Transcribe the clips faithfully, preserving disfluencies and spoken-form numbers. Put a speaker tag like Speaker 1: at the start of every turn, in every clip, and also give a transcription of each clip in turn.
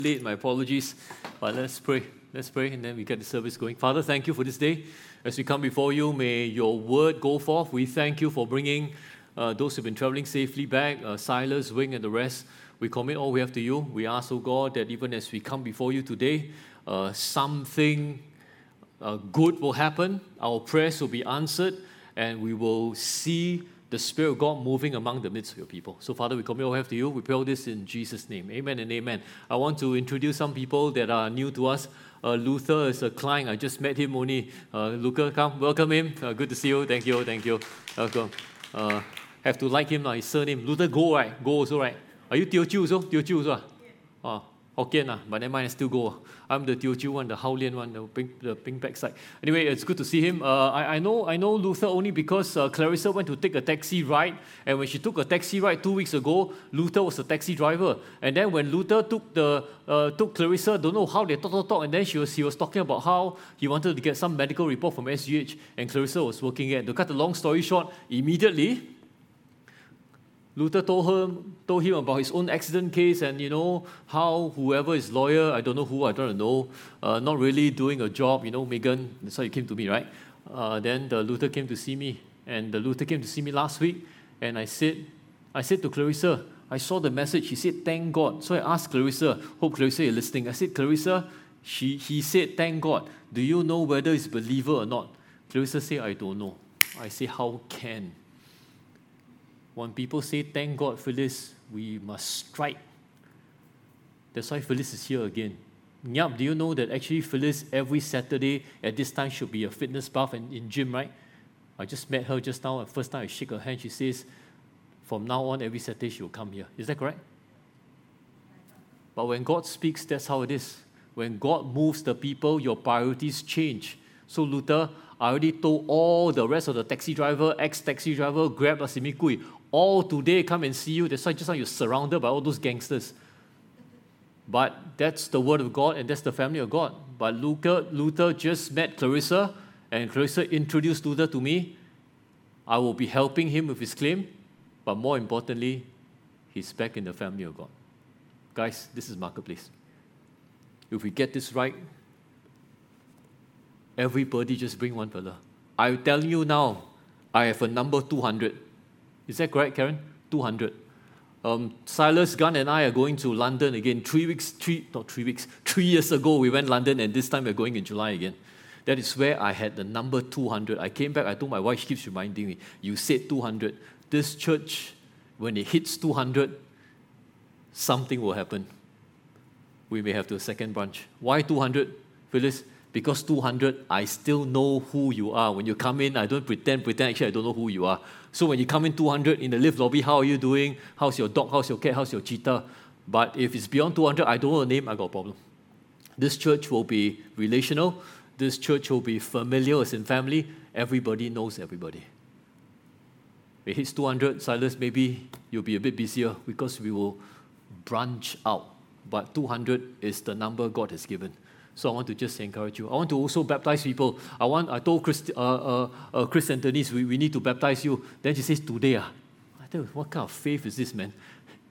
Speaker 1: Late, my apologies, but let's pray. Let's pray, and then we get the service going. Father, thank you for this day. As we come before you, may your word go forth. We thank you for bringing uh, those who've been traveling safely back, uh, Silas, Wing, and the rest. We commit all we have to you. We ask, oh God, that even as we come before you today, uh, something uh, good will happen. Our prayers will be answered, and we will see the Spirit of God moving among the midst of your people. So, Father, we commit all we have to you. We pray all this in Jesus' name. Amen and amen. I want to introduce some people that are new to us. Uh, Luther is a client. I just met him only. Uh, Luca, come. Welcome him. Uh, good to see you. Thank you. Thank you. Welcome. Uh, have to like him. Uh, his surname. Luther Go, right? Go also, right? Are you Teochew also? Teochew also? Yeah. Oh, Hokkien, uh, but never mind, I still go. I'm the Teochew one, the Haolian one, the pink, the pink backside. Anyway, it's good to see him. Uh, I, I know I know Luther only because uh, Clarissa went to take a taxi ride, and when she took a taxi ride two weeks ago, Luther was the taxi driver. And then when Luther took the uh, took Clarissa, don't know how they talk, talk, talk, and then she was he was talking about how he wanted to get some medical report from S G H, and Clarissa was working at. To cut the long story short, immediately, Luther told him, told him about his own accident case and, you know, how whoever is lawyer, I don't know who, I don't know, uh, not really doing a job, you know, Megan, that's why you came to me, right? Uh, then the Luther came to see me, and the Luther came to see me last week, and I said, I said to Clarissa, I saw the message, she said, thank God. So I asked Clarissa, hope Clarissa is listening. I said, Clarissa, she, he said, thank God. Do you know whether he's a believer or not? Clarissa said, I don't know. I say, how can? When people say, thank God, Phyllis, we must strike. That's why Phyllis is here again. Nyap, do you know that actually Phyllis every Saturday at this time should be a fitness buff and in gym, right? I just met her just now. The first time I shake her hand, she says, from now on, every Saturday she will come here. Is that correct? But when God speaks, that's how it is. When God moves the people, your priorities change. So Luther, I already told all the rest of the taxi driver, ex-taxi driver, Grab, Simikui, all today come and see you. That's why just now you're surrounded by all those gangsters. But that's the word of God, and that's the family of God. But Luther, Luther just met Clarissa, and Clarissa introduced Luther to me. I will be helping him with his claim, but more importantly, he's back in the family of God. Guys, this is Marketplace. If we get this right, everybody just bring one fella. I tell you now, I have a number two hundred. Is that correct, Karen? two hundred. Um, Silas, Gunn, and I are going to London again. Three weeks, three, not three weeks, three years ago we went to London, and this time we're going in July again. That is where I had the number two hundred. I came back, I told my wife, she keeps reminding me, you said two hundred. This church, when it hits two hundred, something will happen. We may have to a second branch. Why two hundred, Phyllis? Because two hundred, I still know who you are. When you come in, I don't pretend, pretend, actually I don't know who you are. So when you come in two hundred in the lift lobby, how are you doing? How's your dog? How's your cat? How's your cheetah? But if it's beyond two hundred, I don't know the name, I got a problem. This church will be relational. This church will be familiar as in family. Everybody knows everybody. If it hits two hundred, Silas, maybe you'll be a bit busier because we will branch out. But two hundred is the number God has given. So I want to just encourage you. I want to also baptize people. I want. I told Chris, uh, uh, uh, Chris Anthony's, we, we need to baptize you. Then she says, today, ah. I tell you, what kind of faith is this, man?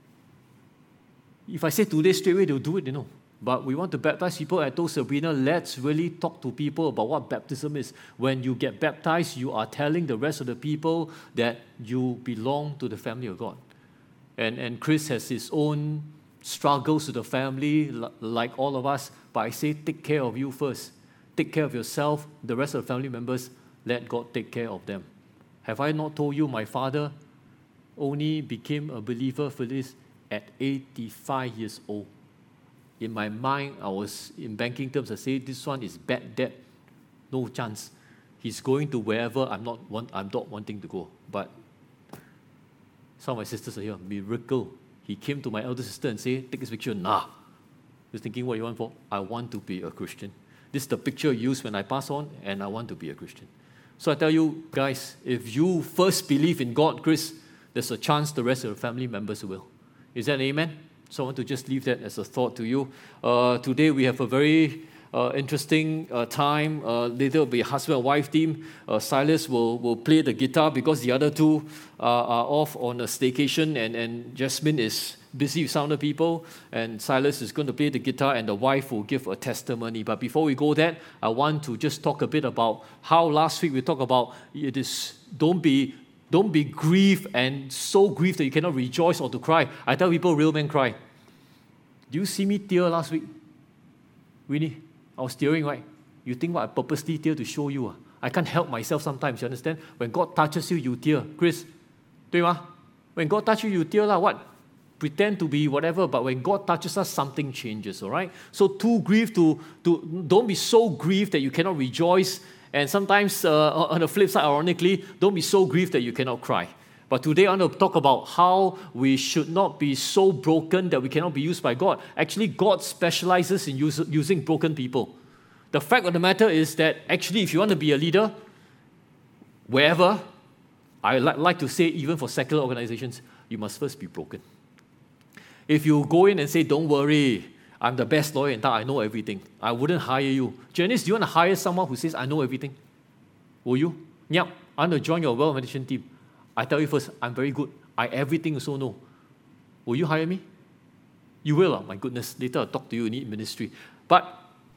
Speaker 1: If I say today, straight away, they'll do it, you know. But we want to baptize people. I told Sabrina, let's really talk to people about what baptism is. When you get baptized, you are telling the rest of the people that you belong to the family of God. And, and Chris has his own struggles with the family, like all of us, but I say take care of you first. Take care of yourself. The rest of the family members, let God take care of them. Have I not told you my father only became a believer for this at eighty-five years old? In my mind, I was, in banking terms, I say this one is bad debt. No chance. He's going to wherever I'm not, want, I'm not wanting to go. But some of my sisters are here. Miracle. He came to my elder sister and said, take this picture. Nah. He's thinking, what you want for? I want to be a Christian. This is the picture used when I pass on, and I want to be a Christian. So I tell you, guys, if you first believe in God, Chris, there's a chance the rest of the family members will. Is that an amen? So I want to just leave that as a thought to you. Uh, today we have a very uh, interesting uh, time. Uh, later will be a husband and wife team. Uh, Silas will, will play the guitar because the other two uh, are off on a staycation, and, and Jasmine is busy with some other people, and Silas is going to play the guitar, and the wife will give a testimony. But before we go there, I want to just talk a bit about how last week we talked about it is don't be don't be grieved and so grieved that you cannot rejoice or to cry. I tell people, real men cry. Do you see me tear last week? Winnie, I was tearing, right? You think what I purposely tear to show you? Ah? I can't help myself sometimes, you understand? When God touches you, you tear. Chris, 对吗? When God touches you, you tear lah. What? Pretend to be whatever, but when God touches us, something changes, all right? So too grieved to, to don't be so grieved that you cannot rejoice. And sometimes, uh, on the flip side, ironically, don't be so grieved that you cannot cry. But today I want to talk about how we should not be so broken that we cannot be used by God. Actually, God specializes in use, using broken people. The fact of the matter is that actually if you want to be a leader, wherever, I li- like to say even for secular organizations, you must first be broken. If you go in and say, don't worry, I'm the best lawyer in town, I know everything, I wouldn't hire you. Janice, do you want to hire someone who says, I know everything? Will you? Yep, I want to join your wealth management team. I tell you first, I'm very good. I everything also know. Will you hire me? You will, oh my goodness. Later I'll talk to you, you need ministry. But,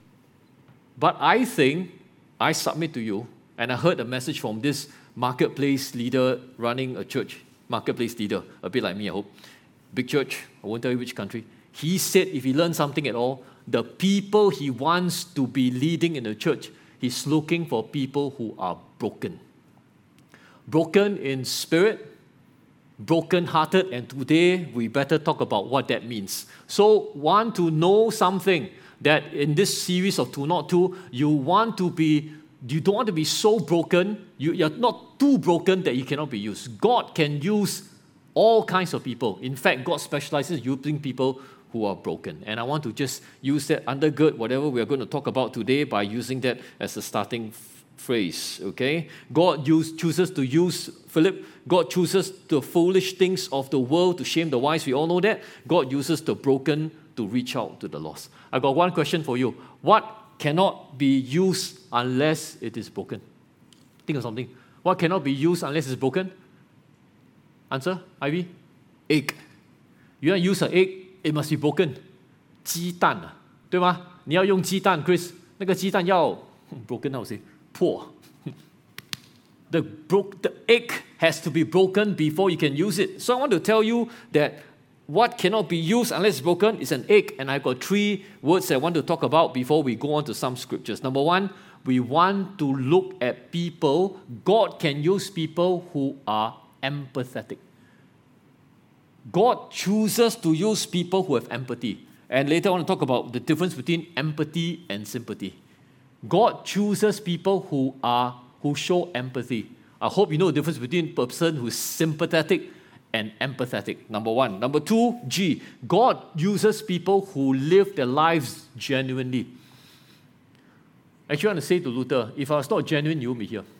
Speaker 1: but I think, I submit to you, and I heard a message from this marketplace leader running a church, marketplace leader, a bit like me, I hope. Big church, I won't tell you which country. He said if he learns something at all, the people he wants to be leading in the church, he's looking for people who are broken. Broken in spirit, broken-hearted, and today we better talk about what that means. So, want to know something that in this series of two oh two, you want to be, you don't want to be so broken, you, you're not too broken that you cannot be used. God can use all kinds of people. In fact, God specializes in using people who are broken. And I want to just use that, undergird whatever we are going to talk about today by using that as a starting phrase, okay? God use, chooses to use, Philip, God chooses the foolish things of the world to shame the wise. We all know that. God uses the broken to reach out to the lost. I got one question for you. What cannot be used unless it is broken? Think of something. What cannot be used unless it's broken? Answer, Ivy? Egg. You want to use an egg, it must be broken. 鸡蛋啊，对吗？你要用鸡蛋 Chris, 那个鸡蛋要 broken how to say? Poor. The, bro- the egg has to be broken before you can use it. So I want to tell you that what cannot be used unless it's broken is an egg. And I've got three words I want to talk about before we go on to some scriptures. Number one, we want to look at people. God can use people who are empathetic. God chooses to use people who have empathy. And later I want to talk about the difference between empathy and sympathy. God chooses people who are who show empathy. I hope you know the difference between a person who is sympathetic and empathetic. Number one. Number two, G. God uses people who live their lives genuinely. Actually, I want to say to Luther, if I was not genuine, you won't be here.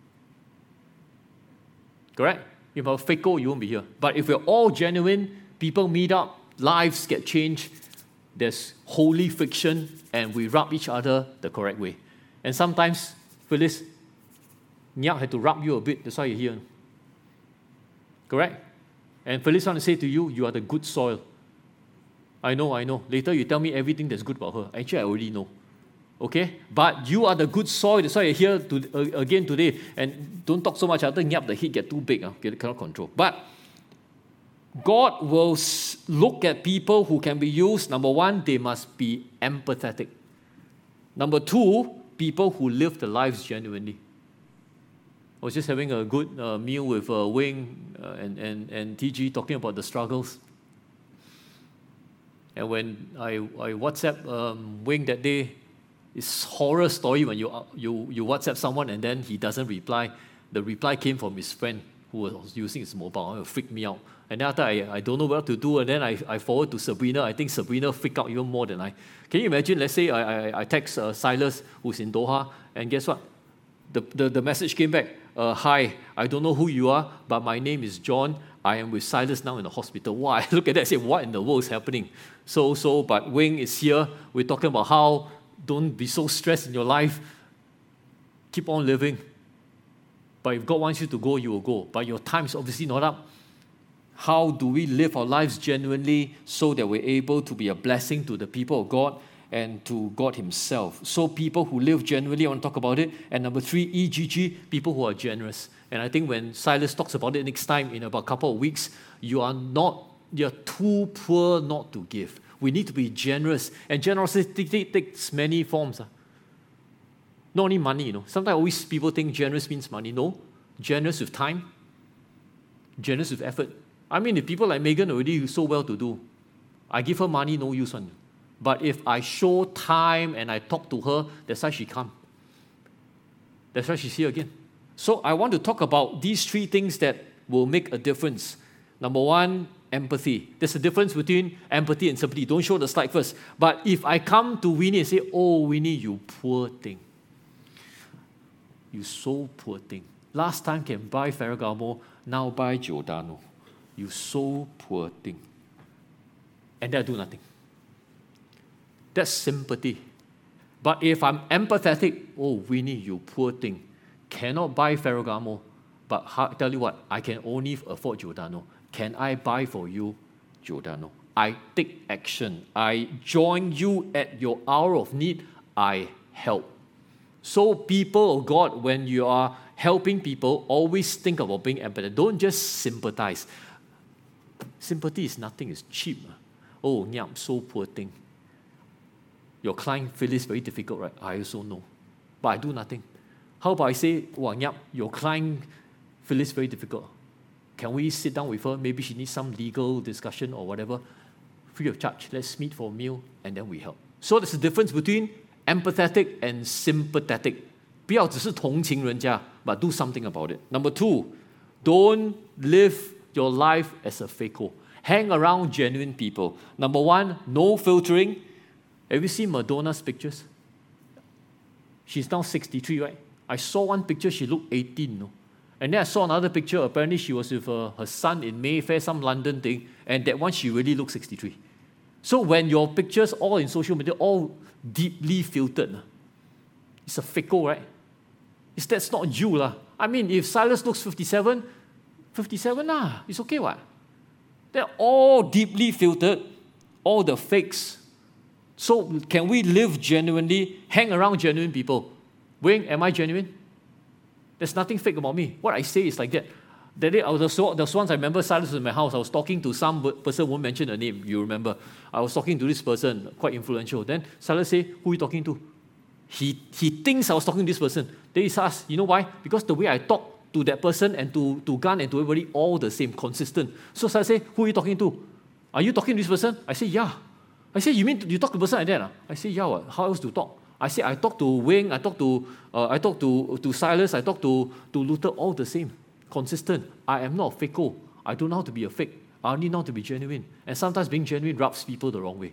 Speaker 1: Correct? If I was faker, you won't be here. But if we're all genuine, people meet up, lives get changed, there's holy friction, and we rub each other the correct way. And sometimes, Phyllis, Nyak had to rub you a bit, that's why you're here. Correct? And Phyllis wants to say to you, you are the good soil. I know, I know. Later you tell me everything that's good about her. Actually, I already know. Okay? But you are the good soil, that's why you're here to, uh, again today. And don't talk so much, after Nyap, the heat get too big, uh, cannot control. But God will look at people who can be used. Number one, they must be empathetic. Number two, people who live their lives genuinely. I was just having a good uh, meal with uh, Wing uh, and, and, and T G talking about the struggles. And when I, I WhatsApp um, Wing that day, it's horror story when you, you, you WhatsApp someone and then he doesn't reply. The reply came from his friend who was using his mobile. It freaked me out. And then after I, I don't know what to do, and then I, I forward to Sabrina. I think Sabrina freaked out even more than I. Can you imagine, let's say I, I, I text uh, Silas, who's in Doha, and guess what? The, the, the message came back, uh, hi, I don't know who you are, but my name is John. I am with Silas now in the hospital. Wow, I look at that and say, what in the world is happening? So, so, but Wing is here. We're talking about how don't be so stressed in your life. Keep on living. But if God wants you to go, you will go. But your time is obviously not up. How do we live our lives genuinely so that we're able to be a blessing to the people of God and to God himself? So people who live genuinely, I want to talk about it. And number three, E G G, people who are generous. And I think when Silas talks about it next time in about a couple of weeks, you are not, you're too poor not to give. We need to be generous. And generosity takes many forms. Huh? Not only money, you know. Sometimes always people think generous means money. No. Generous with time. Generous with effort. I mean, if people like Megan already so well to do, I give her money, no use one. But if I show time and I talk to her, that's why she comes. That's why she's here again. So I want to talk about these three things that will make a difference. Number one, empathy. There's a difference between empathy and sympathy. Don't show the slide first. But if I come to Winnie and say, oh, Winnie, you poor thing. You so poor thing. Last time can buy Ferragamo, now buy Giordano. You so poor thing. And then I do nothing. That's sympathy. But if I'm empathetic, oh, Winnie, you poor thing. Cannot buy Ferragamo, but I tell you what, I can only afford Giordano. Can I buy for you Giordano? I take action. I join you at your hour of need. I help. So people of God, when you are helping people, always think about being empathetic. Don't just sympathize. Sympathy is nothing, it's cheap. Oh, nyam, so poor thing. Your client feels it's very difficult, right? I also know. But I do nothing. How about I say, oh, nyam, your client feels it's very difficult. Can we sit down with her? Maybe she needs some legal discussion or whatever. Free of charge. Let's meet for a meal and then we help. So there's a difference between empathetic and sympathetic. 不要只是同情人家, but do something about it. Number two, don't live your life as a faker. Hang around genuine people. Number one, no filtering. Have you seen Madonna's pictures? She's now sixty-three, right? I saw one picture, she looked eighteen. No? And then I saw another picture, apparently she was with uh, her son in Mayfair, some London thing, and that one she really looked sixty-three. So when your pictures all in social media, all deeply filtered, it's a faker, right? It's, that's not you. lah. I mean, if Silas looks fifty-seven, fifty-seven, lah, it's okay, what? They're all deeply filtered, all the fakes. So can we live genuinely, hang around genuine people? Wayne, am I genuine? There's nothing fake about me. What I say is like that. That day, I was, there was once I remember Silas was in my house. I was talking to some person, won't mention the name, you remember. I was talking to this person, quite influential. Then Silas said, who are you talking to? He, he thinks I was talking to this person. Then he asked, you know why? Because the way I talk to that person and to, to Gun and to everybody, all the same, consistent. So Silas said, who are you talking to? Are you talking to this person? I said, yeah. I said, you mean you talk to the person like that? Uh? I said, yeah, what? How else to talk? I said, I talk to Wayne, I talk to uh, I talk to, to Silas, I talk to, to Luther, all the same, consistent. I am not a faker. I don't know how to be a fake. I only know how to be genuine. And sometimes being genuine rubs people the wrong way.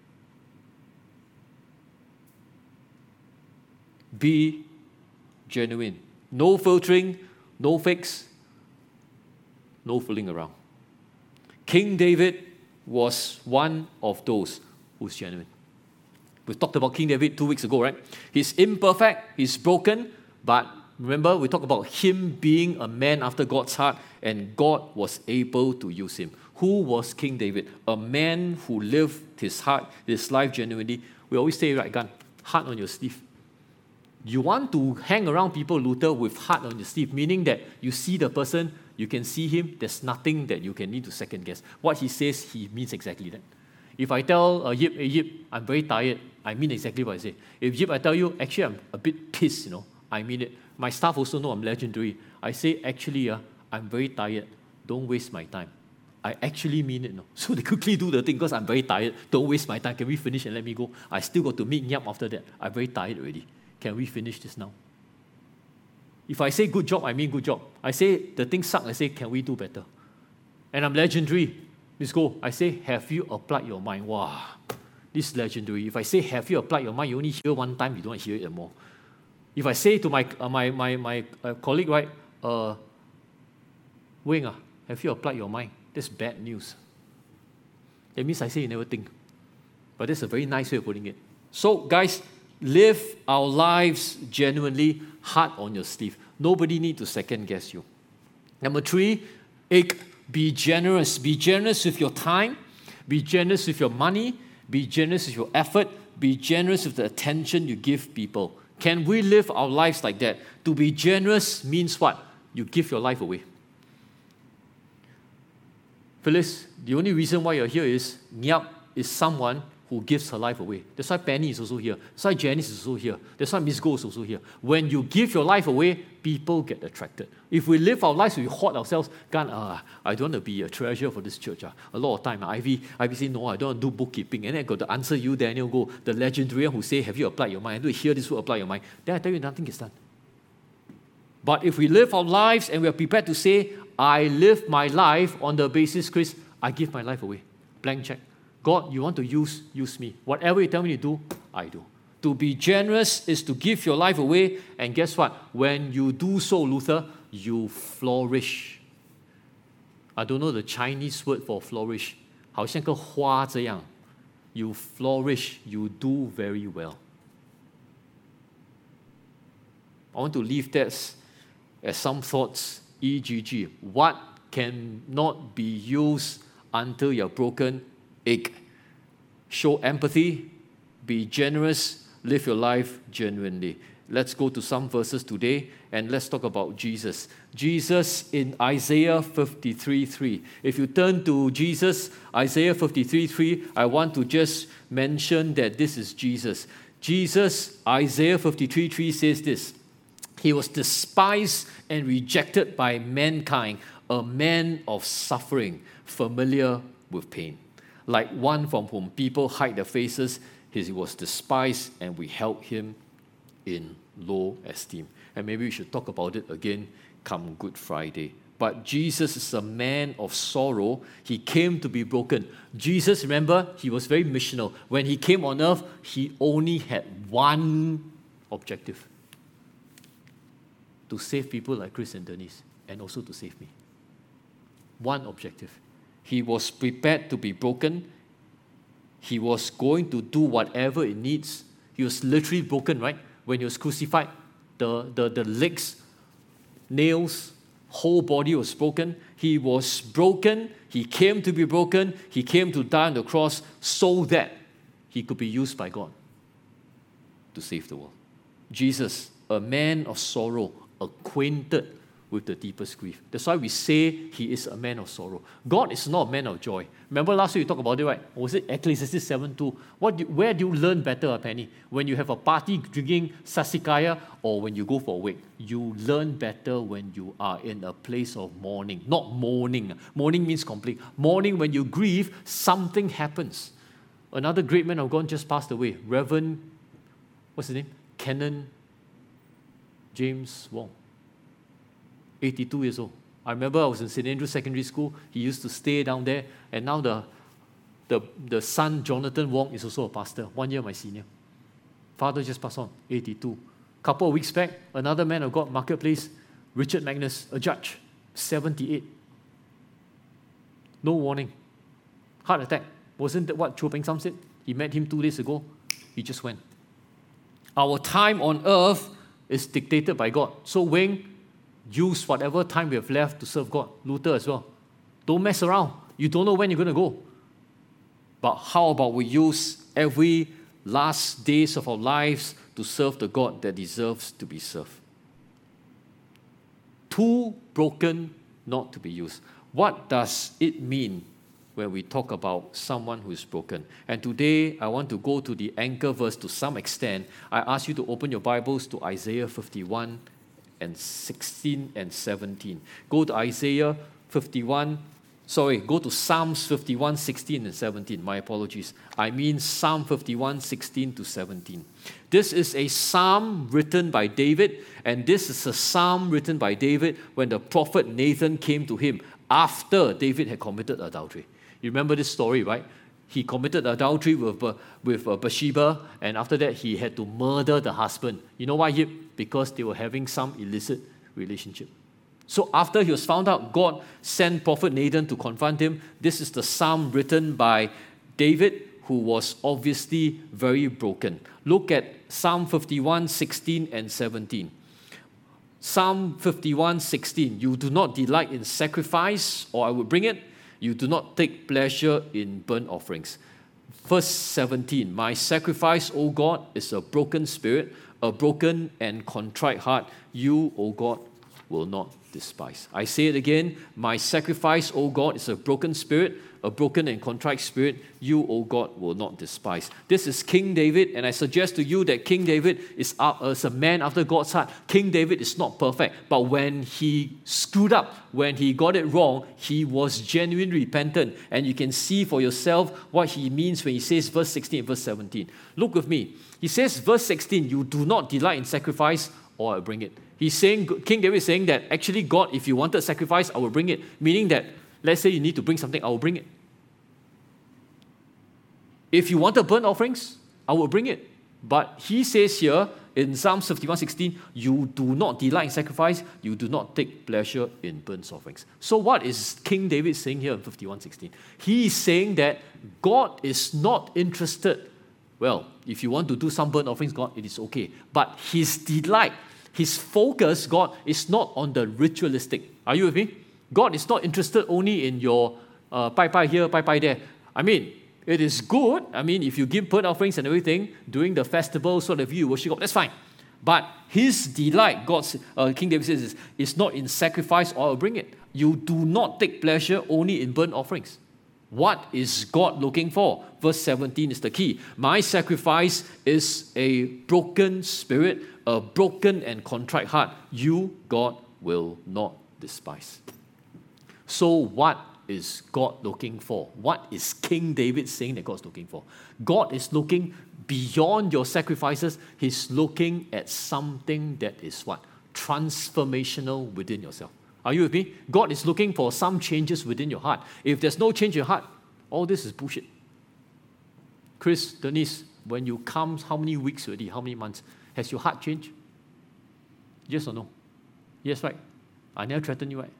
Speaker 1: Be genuine. No filtering, no fakes, no fooling around. King David was one of those who's genuine. We talked about King David two weeks ago, right? He's imperfect, he's broken, but remember we talked about him being a man after God's heart, and God was able to use him. Who was King David? A man who lived his heart, his life genuinely. We always say, right, Gun, heart on your sleeve. You want to hang around people, Luther, with heart on your sleeve, meaning that you see the person, you can see him, there's nothing that you can need to second guess. What he says, he means exactly that. If I tell uh, Yip, hey, Yip, I'm very tired, I mean exactly what I say. If Yip, I tell you, actually, I'm a bit pissed, you know, I mean it. My staff also know I'm legendary. I say, actually, uh, I'm very tired. Don't waste my time. I actually mean it. No? So they quickly do the thing because I'm very tired. Don't waste my time. Can we finish and let me go? I still got to meet Nyap after that. I'm very tired already. Can we finish this now? If I say good job, I mean good job. I say the thing sucks, I say, can we do better? And I'm legendary. Let's go. I say, have you applied your mind? Wow, this is legendary. If I say, have you applied your mind, you only hear one time, you don't hear it anymore. If I say to my uh, my my my uh, colleague, right, uh, Wing, uh, have you applied your mind? That's bad news. That means I say you never think. But that's a very nice way of putting it. So, guys, live our lives genuinely, heart on your sleeve. Nobody need to second guess you. Number three, ache Be generous. Be generous with your time. Be generous with your money. Be generous with your effort. Be generous with the attention you give people. Can we live our lives like that? To be generous means what? You give your life away. Phyllis, the only reason why you're here is Nyap is someone who gives her life away. That's why Penny is also here. That's why Janice is also here. That's why Miss Go is also here. When you give your life away, people get attracted. If we live our lives, we hoard ourselves, God, uh, I don't want to be a treasure for this church. Uh. A lot of time, uh, Ivy, Ivy say, no, I don't want to do bookkeeping. And then I got to answer you, Daniel Go, the legendary who say, have you applied your mind? Do you hear this word, apply your mind? Then I tell you, nothing gets done. But if we live our lives and we are prepared to say, I live my life on the basis, Chris, I give my life away. Blank check. God, you want to use, use me. Whatever you tell me to do, I do. To be generous is to give your life away. And guess what? When you do so, Luther, you flourish. I don't know the Chinese word for flourish. 好像个花这样. You flourish. You do very well. I want to leave that as some thoughts. E G G. What cannot be used until you're broken? Egg. Show empathy, be generous, live your life genuinely. Let's go to some verses today and let's talk about Jesus. Jesus in Isaiah fifty-three three. If you turn to Jesus, Isaiah fifty-three three, I want to just mention that this is Jesus. Jesus, Isaiah fifty-three three says this. He was despised and rejected by mankind, a man of suffering, familiar with pain. Like one from whom people hide their faces, he was despised and we held him in low esteem. And maybe we should talk about it again come Good Friday. But Jesus is a man of sorrow. He came to be broken. Jesus, remember, he was very missional. When he came on earth, he only had one objective. To save people like Chris and Denise, and also to save me. One objective. He was prepared to be broken. He was going to do whatever it needs. He was literally broken, right? When he was crucified, the, the, the legs, nails, whole body was broken. He was broken. He came to be broken. He came to die on the cross so that he could be used by God to save the world. Jesus, a man of sorrow, acquainted with the deepest grief. That's why we say he is a man of sorrow. God is not a man of joy. Remember last week we talked about it, right? Or was it Ecclesiastes seven two? What do, where do you learn better, Penny? When you have a party drinking Sasikaya or when you go for a wake? You learn better when you are in a place of mourning. Not mourning. Mourning means complete. Mourning, when you grieve, something happens. Another great man of God just passed away. Reverend, what's his name? Canon James Wong. eighty-two years old. I remember I was in Saint Andrews Secondary School. He used to stay down there. And now the, the, the son, Jonathan Wong, is also a pastor. One year my senior. Father just passed on, eighty-two. Couple of weeks back, another man of God, Marketplace, Richard Magnus, a judge, seventy-eight. No warning. Heart attack. Wasn't that what Cho Peng Sam said? He met him two days ago. He just went. Our time on earth is dictated by God. So Wayne, use whatever time we have left to serve God. Luther as well. Don't mess around. You don't know when you're going to go. But how about we use every last days of our lives to serve the God that deserves to be served? Too broken not to be used. What does it mean when we talk about someone who is broken? And today, I want to go to the anchor verse to some extent. I ask you to open your Bibles to Isaiah fifty-one and sixteen and seventeen. Go to Isaiah fifty-one, sorry, go to Psalms fifty-one, sixteen and seventeen. My apologies. I mean Psalm fifty-one, sixteen to seventeen. This is a psalm written by David, and this is a psalm written by David when the prophet Nathan came to him after David had committed adultery. You remember this story, right? He committed adultery with, with Bathsheba, and after that, he had to murder the husband. You know why? Because they were having some illicit relationship. So after he was found out, God sent prophet Nathan to confront him. This is the psalm written by David, who was obviously very broken. Look at Psalm fifty-one, sixteen and seventeen. Psalm fifty-one sixteen, you do not delight in sacrifice, or I will bring it. You do not take pleasure in burnt offerings. Verse seventeen, my sacrifice, O God, is a broken spirit, a broken and contrite heart. You, O God, will not despise. I say it again, my sacrifice, O God, is a broken spirit, a broken and contrite spirit. You, O God, will not despise. This is King David, and I suggest to you that King David is, uh, is a man after God's heart. King David is not perfect, but when he screwed up, when he got it wrong, he was genuinely repentant, and you can see for yourself what he means when he says verse sixteen and verse seventeen. Look with me. He says, verse sixteen, you do not delight in sacrifice, or I bring it. He's saying, King David is saying that actually, God, if you wanted sacrifice, I will bring it. Meaning that, let's say you need to bring something, I will bring it. If you wanted burnt offerings, I will bring it. But he says here in Psalm fifty-one sixteen, you do not delight in sacrifice, you do not take pleasure in burnt offerings. So what is King David saying here in fifty-one sixteen? He is saying that God is not interested. Well, if you want to do some burnt offerings, God, it is okay. But his delight, his focus, God, is not on the ritualistic. Are you with me? God is not interested only in your uh, pai pai here, pai pai there. I mean, it is good. I mean, if you give burnt offerings and everything during the festival so that you worship God, that's fine. But his delight, God's, uh, King David says, is, is not in sacrifice, or I'll bring it. You do not take pleasure only in burnt offerings. What is God looking for? Verse seventeen is the key. My sacrifice is a broken spirit, a broken and contrite heart. You, God, will not despise. So what is God looking for? What is King David saying that God's looking for? God is looking beyond your sacrifices. He's looking at something that is what? Transformational within yourself. Are you with me? God is looking for some changes within your heart. If there's no change in your heart, all this is bullshit. Chris, Denise, when you come, how many weeks already? How many months? Has your heart changed? Yes or no? Yes, right? I never threatened you, right?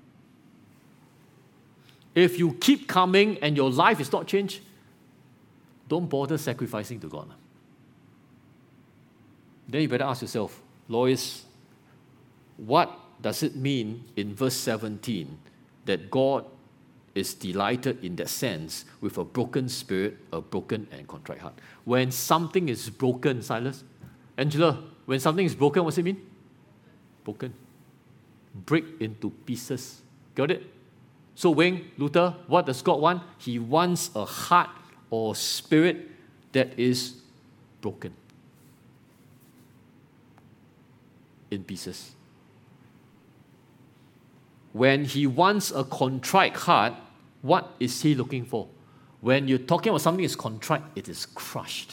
Speaker 1: If you keep coming and your life is not changed, don't bother sacrificing to God. Then you better ask yourself, Lois, what does it mean in verse seventeen that God is delighted in that sense with a broken spirit, a broken and contrite heart? When something is broken, Silas, Angela, when something is broken, what's it mean? Broken. Break into pieces. Got it? So Wayne, Luther, what does God want? He wants a heart or spirit that is broken in pieces. When he wants a contrite heart, what is he looking for? When you're talking about something that's contrite, it is crushed.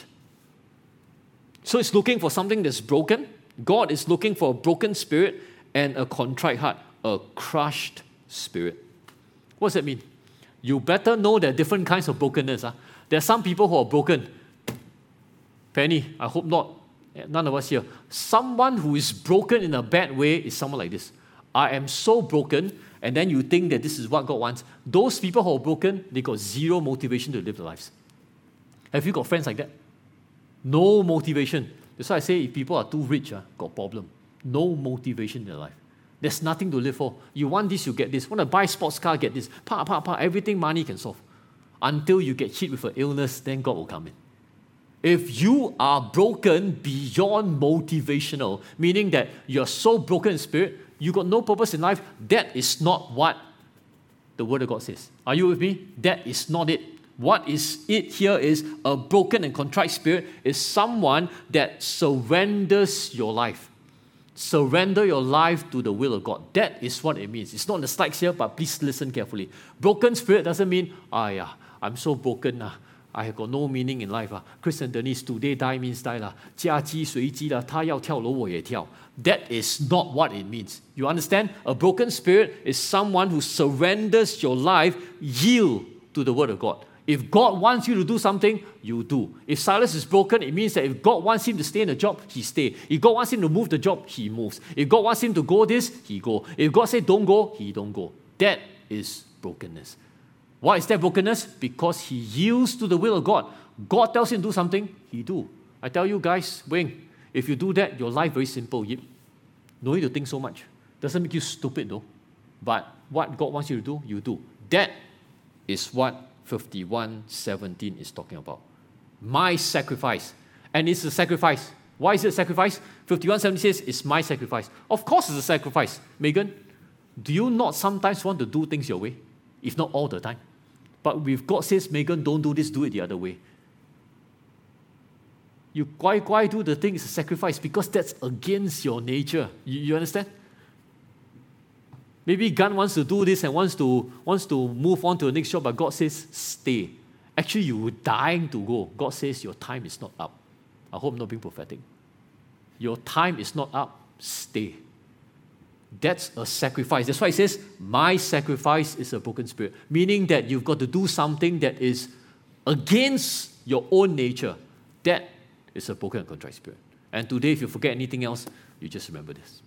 Speaker 1: So it's looking for something that's broken. God is looking for a broken spirit and a contrite heart, a crushed spirit. What does that mean? You better know there are different kinds of brokenness. Huh? There are some people who are broken. Penny, I hope not. None of us here. Someone who is broken in a bad way is someone like this. I am so broken, and then you think that this is what God wants. Those people who are broken, they got zero motivation to live their lives. Have you got friends like that? No motivation. That's why I say if people are too rich, uh, got problem. No motivation in their life. There's nothing to live for. You want this, you get this. Want to buy a sports car, get this. Pa, pa, pa, everything money can solve. Until you get hit with an illness, then God will come in. If you are broken beyond motivational, meaning that you're so broken in spirit, you got no purpose in life, that is not what the Word of God says. Are you with me? That is not it. What is it here is a broken and contrite spirit is someone that surrenders your life. Surrender your life to the will of God. That is what it means. It's not the slides here, but please listen carefully. Broken spirit doesn't mean, ah yeah, I'm so broken. Ah. I have got no meaning in life. Ah. Chris and Denise, today die means die. La. 嫁鸡随鸡啦，他要跳楼我也跳. That is not what it means. You understand? A broken spirit is someone who surrenders your life, yield to the Word of God. If God wants you to do something, you do. If Silas is broken, it means that if God wants him to stay in the job, he stay. If God wants him to move the job, he moves. If God wants him to go this, he go. If God says don't go, he don't go. That is brokenness. Why is that brokenness? Because he yields to the will of God. God tells him to do something, he do. I tell you guys, Wayne, if you do that, your life very simple. You no need to think so much. Doesn't make you stupid though. But what God wants you to do, you do. That is what fifty-one seventeen is talking about. My sacrifice. And it's a sacrifice. Why is it a sacrifice? fifty-one seventeen says, it's my sacrifice. Of course it's a sacrifice. Megan, do you not sometimes want to do things your way? If not all the time. But if God says, Megan, don't do this, do it the other way. You why, why do the thing is a sacrifice? Because that's against your nature. You, you understand? Maybe Gun wants to do this and wants to, wants to move on to the next job, but God says, stay. Actually, you were dying to go. God says, your time is not up. I hope I'm not being prophetic. Your time is not up. Stay. That's a sacrifice. That's why it says, my sacrifice is a broken spirit. Meaning that you've got to do something that is against your own nature. That is a broken and contrite spirit. And today, if you forget anything else, you just remember this.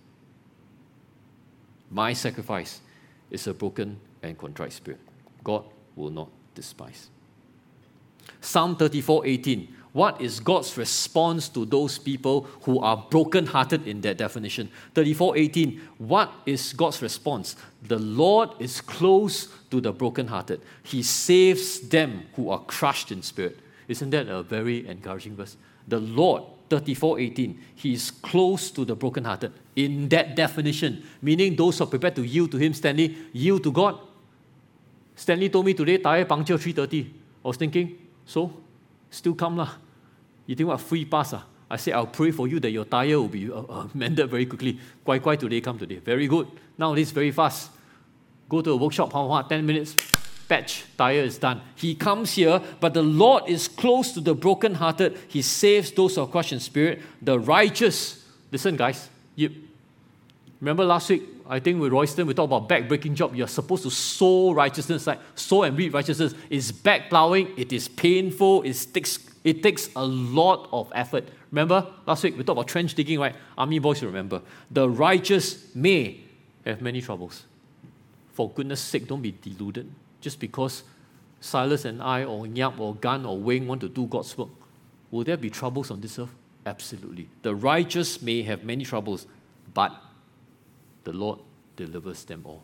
Speaker 1: My sacrifice is a broken and contrite spirit. God will not despise. Psalm thirty-four eighteen. What is God's response to those people who are broken-hearted in that definition? thirty-four eighteen. What is God's response? The Lord is close to the broken-hearted. He saves them who are crushed in spirit. Isn't that a very encouraging verse? The Lord, thirty-four eighteen, He is close to the broken-hearted. In that definition, meaning those who are prepared to yield to Him. Stanley, yield to God. Stanley told me today, tire puncture three thirty. I was thinking, so, still come lah. You think what, free pass ah? I said, I'll pray for you that your tire will be uh, uh, mended very quickly. Quite, quite today, come today. Very good. Nowadays, very fast. Go to a workshop, how hard? ten minutes, patch, tire is done. He comes here, but the Lord is close to the brokenhearted. He saves those who are crushed in spirit. The righteous, listen guys, you, remember last week, I think with Royston, we talked about back-breaking job. You're supposed to sow righteousness, like sow and reap righteousness. It's back-plowing, it is painful, it takes, it takes a lot of effort. Remember, last week we talked about trench digging, right? Army boys, you remember. The righteous may have many troubles. For goodness sake, don't be deluded. Just because Silas and I, or Nyap, or Gun, or Wayne want to do God's work, will there be troubles on this earth? Absolutely. The righteous may have many troubles, but the Lord delivers them all.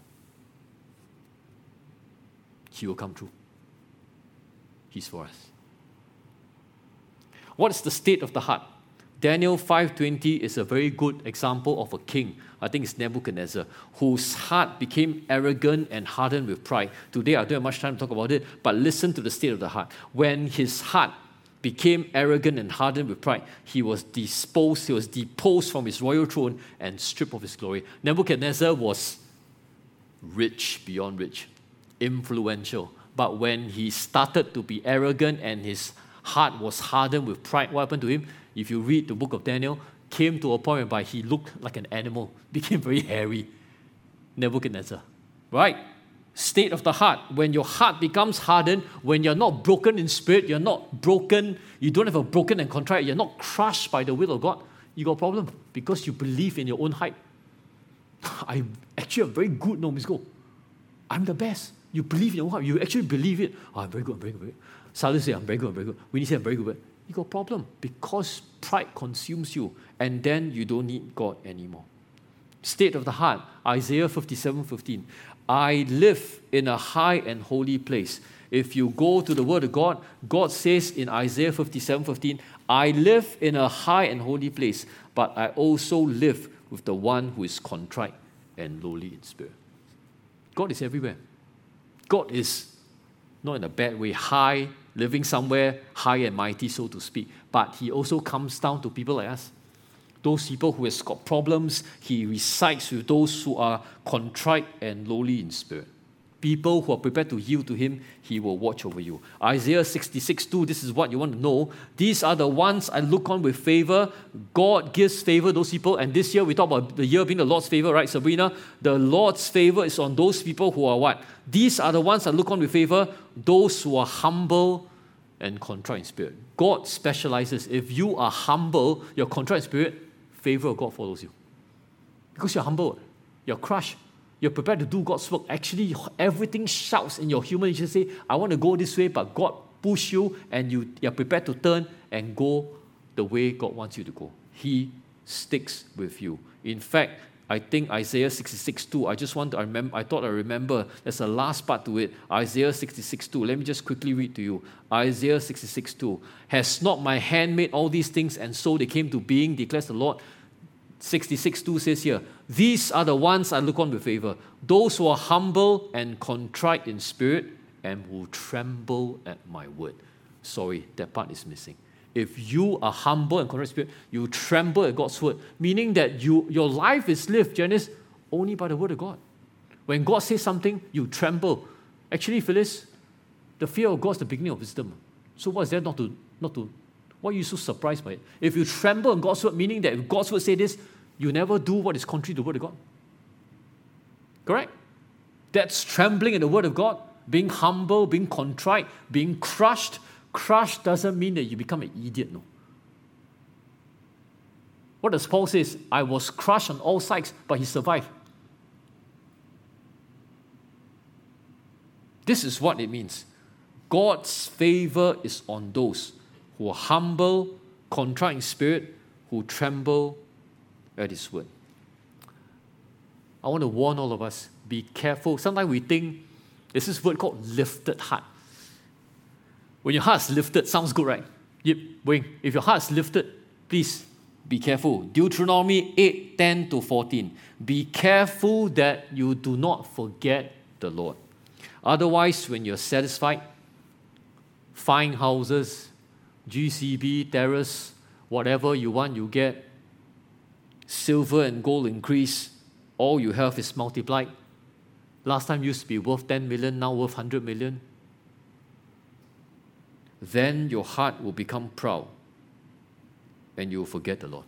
Speaker 1: He will come through. He's for us. What is the state of the heart? Daniel five twenty is a very good example of a king. I think it's Nebuchadnezzar, whose heart became arrogant and hardened with pride. Today, I don't have much time to talk about it, but listen to the state of the heart. When his heart became arrogant and hardened with pride, he was disposed, he was deposed from his royal throne and stripped of his glory. Nebuchadnezzar was rich beyond rich, influential. But when he started to be arrogant and his heart was hardened with pride, what happened to him? If you read the book of Daniel, came to a point whereby he looked like an animal, became very hairy. Nebuchadnezzar, right? State of the heart. When your heart becomes hardened, when you're not broken in spirit, you're not broken, you don't have a broken and contrite, you're not crushed by the will of God, you got a problem because you believe in your own hype. I actually am very good, no, Miss Go. I'm the best. You believe in your own hype. You actually believe it. Oh, I'm very good, I'm very good. Very good. Silas say, I'm very good, I'm very good. Winnie say, I'm very good. You got a problem because pride consumes you and then you don't need God anymore. State of the heart, Isaiah fifty-seven fifteen. I live in a high and holy place. If you go to the Word of God, God says in Isaiah fifty-seven fifteen, I live in a high and holy place, but I also live with the one who is contrite and lowly in spirit. God is everywhere. God is, not in a bad way, high, living somewhere high and mighty, so to speak, but He also comes down to people like us. Those people who have got problems, He resides with those who are contrite and lowly in spirit. People who are prepared to yield to Him, He will watch over you. Isaiah sixty-six two, this is what you want to know. These are the ones I look on with favor. God gives favor to those people. And this year, we talk about the year being the Lord's favor, right, Sabrina? The Lord's favor is on those people who are what? These are the ones I look on with favor. Those who are humble and contrite in spirit. God specializes. If you are humble, you're contrite in spirit, favor of God follows you. Because you're humble, you're crushed, you're prepared to do God's work. Actually, everything shouts in your human nature, say, I want to go this way, but God push you and you, you're prepared to turn and go the way God wants you to go. He sticks with you. In fact, I think Isaiah sixty-six two. I just want to remember, I thought I remember, there's a last part to it. Isaiah sixty-six two. Let me just quickly read to you. Isaiah sixty-six two. Has not my hand made all these things, and so they came to being, declares the Lord. sixty-six two says here, these are the ones I look on with favor, those who are humble and contrite in spirit and who tremble at my word. Sorry, that part is missing. If you are humble and contrite spirit, you tremble at God's word, meaning that you your life is lived, Janice, only by the word of God. When God says something, you tremble. Actually, Phyllis, the fear of God is the beginning of wisdom. So what is there not to, not to, why are you so surprised by it? If you tremble in God's word, meaning that if God's word say this, you never do what is contrary to the word of God. Correct? That's trembling in the word of God, being humble, being contrite, being crushed. Crushed doesn't mean that you become an idiot, no. What does Paul say? I was crushed on all sides, but he survived. This is what it means. God's favor is on those who are humble, contrite in spirit, who tremble at his word. I want to warn all of us, be careful. Sometimes we think there's this word called lifted heart. When your heart is lifted, sounds good, right? Yep, Wayne, if your heart is lifted, please be careful. Deuteronomy eight, ten to fourteen. Be careful that you do not forget the Lord. Otherwise, when you're satisfied, fine houses, G C B, terrace, whatever you want, you get. Silver and gold increase. All you have is multiplied. Last time used to be worth ten million, now worth one hundred million. Then your heart will become proud and you will forget the Lord.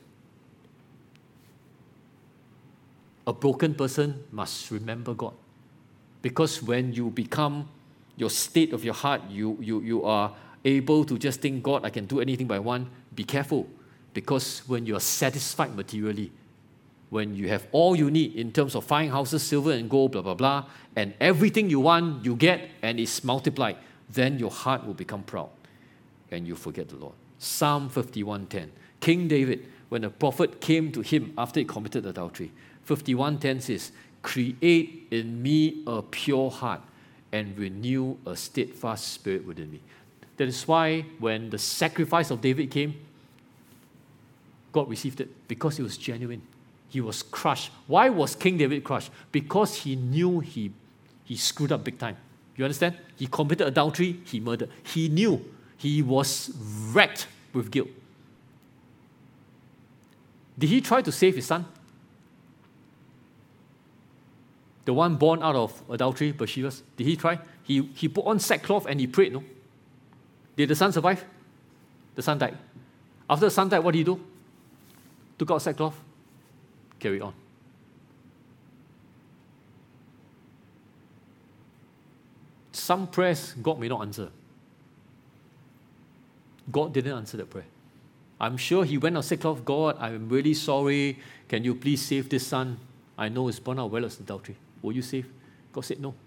Speaker 1: A broken person must remember God. Because when you become your state of your heart, you, you, you are able to just think, God, I can do anything by one. Be careful. Because when you are satisfied materially, when you have all you need in terms of fine houses, silver and gold, blah, blah, blah, and everything you want, you get, and it's multiplied, then your heart will become proud and you forget the Lord. Psalm fifty-one ten. King David, when a prophet came to him after he committed adultery, fifty-one ten says, create in me a pure heart and renew a steadfast spirit within me. That is why when the sacrifice of David came, God received it because it was genuine. He was crushed. Why was King David crushed? Because he knew he, he screwed up big time. You understand? He committed adultery, he murdered. He knew he was wrecked with guilt. Did he try to save his son? The one born out of adultery, Bathsheba, did he try? He, he put on sackcloth and he prayed, no? Did the son survive? The son died. After the son died, what did he do? Took out sackcloth, carried on. Some prayers God may not answer. God didn't answer that prayer. I'm sure he went on sackcloth, God, I'm really sorry. Can you please save this son? I know it's born out well as adultery. Will you save? God said no.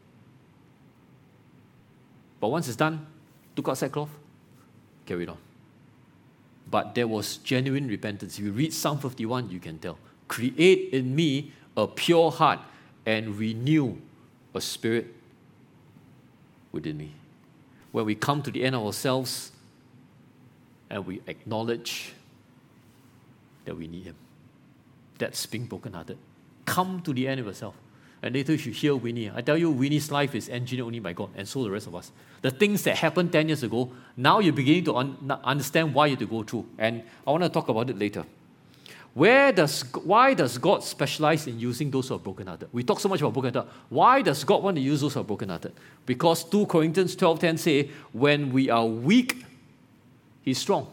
Speaker 1: But once it's done, took out sackcloth, carried on. But there was genuine repentance. If you read Psalm fifty-one, you can tell. Create in me a pure heart and renew a spirit within me. When we come to the end of ourselves and we acknowledge that we need him. That's being brokenhearted. Come to the end of yourself. And later you should hear Winnie. I tell you, Winnie's life is engineered only by God, and so the rest of us. The things that happened ten years ago, now you're beginning to un- understand why you have to go through. And I want to talk about it later. Where does, why does God specialize in using those who are brokenhearted? We talk so much about brokenhearted. Why does God want to use those who are brokenhearted? Because two Corinthians twelve ten say, when we are weak, he's strong.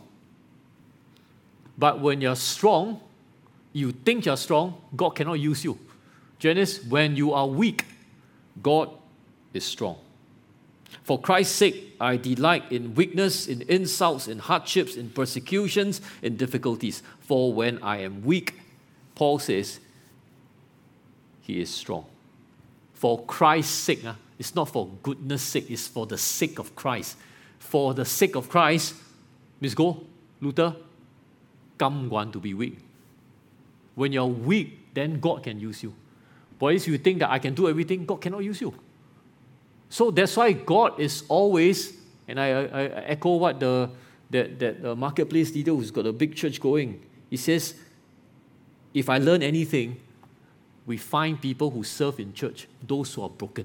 Speaker 1: But when you're strong, you think you're strong, God cannot use you. Janice, when you are weak, God is strong. For Christ's sake, I delight in weakness, in insults, in hardships, in persecutions, in difficulties. For when I am weak, Paul says, he is strong. For Christ's sake, uh, it's not for goodness sake, it's for the sake of Christ. For the sake of Christ, Miss Go, Luther, come want to be weak. When you're weak, then God can use you. But if you think that I can do everything, God cannot use you. So that's why God is always, and I, I, I echo what the that, that uh, marketplace leader who's got a big church going, he says, if I learn anything, we find people who serve in church, those who are broken.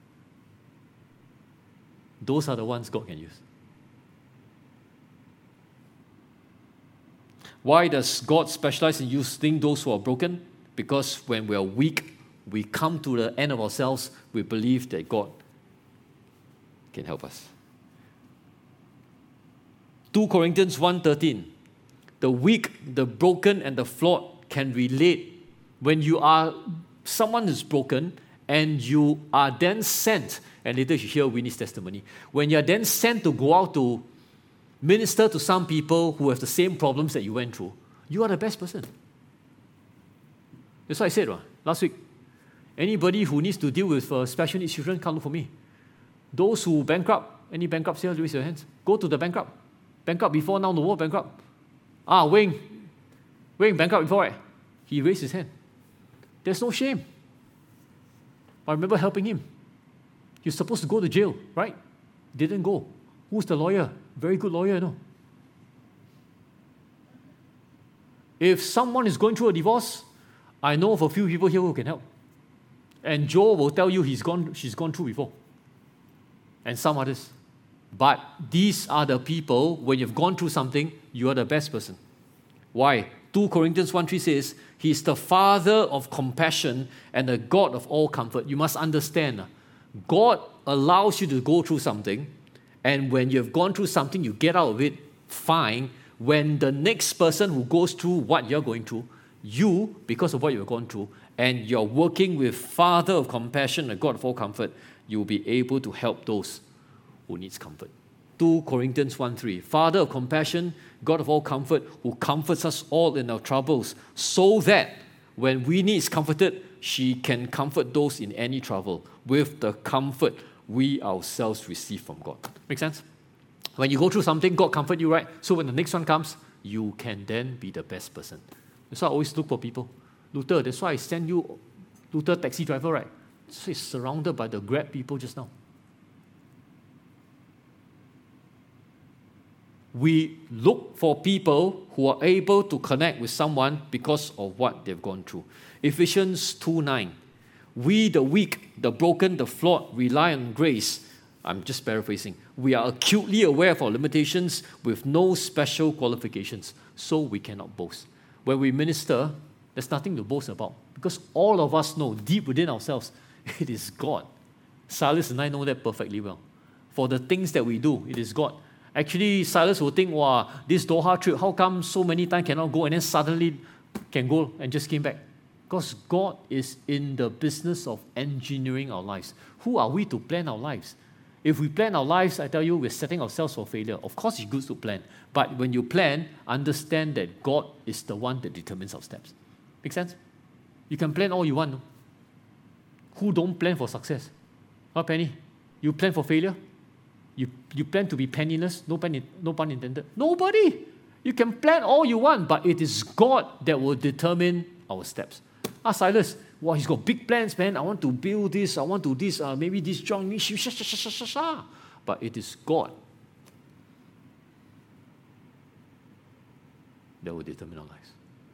Speaker 1: Those are the ones God can use. Why does God specialize in using those who are broken? Because when we are weak, we come to the end of ourselves, we believe that God can help us. Second Corinthians one thirteen. The weak, the broken, and the flawed can relate. When you are, someone is broken, and you are then sent, and later you hear Winnie's testimony, when you are then sent to go out to minister to some people who have the same problems that you went through, you are the best person. That's what I said right, last week. Anybody who needs to deal with uh, special needs children, come look for me. Those who bankrupt, any bankrupts here, raise your hands. Go to the bankrupt. Bankrupt before, now no more bankrupt. Ah, Wayne. Wayne, bankrupt before, right? He raised his hand. There's no shame. I remember helping him. He was supposed to go to jail, right? Didn't go. Who's the lawyer? Very good lawyer, you know. If someone is going through a divorce, I know of a few people here who can help. And Joe will tell you he's gone, she's gone through before. And some others. But these are the people, when you've gone through something, you are the best person. Why? Second Corinthians one three says, He is the Father of compassion and the God of all comfort. You must understand, God allows you to go through something, and when you've gone through something, you get out of it, fine. When the next person who goes through what you're going through, you, because of what you've gone through, and you're working with Father of compassion and God of all comfort, you'll be able to help those who needs comfort. Second Corinthians one three, Father of compassion, God of all comfort, who comforts us all in our troubles, so that when we need comforted, she can comfort those in any trouble with the comfort we ourselves receive from God. Make sense? When you go through something, God comfort you, right? So when the next one comes, you can then be the best person. That's why I always look for people. Luther, that's why I send you, Luther, taxi driver, right? So he's surrounded by the Grab people just now. We look for people who are able to connect with someone because of what they've gone through. Ephesians two nine. We, the weak, the broken, the flawed, rely on grace. I'm just paraphrasing. We are acutely aware of our limitations with no special qualifications, so we cannot boast. When we minister, there's nothing to boast about because all of us know deep within ourselves, it is God. Silas and I know that perfectly well. For the things that we do, it is God. Actually, Silas will think, wow, this Doha trip, how come so many times cannot go and then suddenly can go and just came back? Because God is in the business of engineering our lives. Who are we to plan our lives? If we plan our lives, I tell you, we're setting ourselves for failure. Of course, it's good to plan. But when you plan, understand that God is the one that determines our steps. Make sense? You can plan all you want. No? Who don't plan for success? Huh, Penny? You plan for failure? You, you plan to be penniless? No pun, no pun intended. Nobody. You can plan all you want, but it is God that will determine our steps. Ah, Silas, wow, he's got big plans, man. I want to build this. I want to do this. Uh, maybe this join me. But it is God that will determine our lives.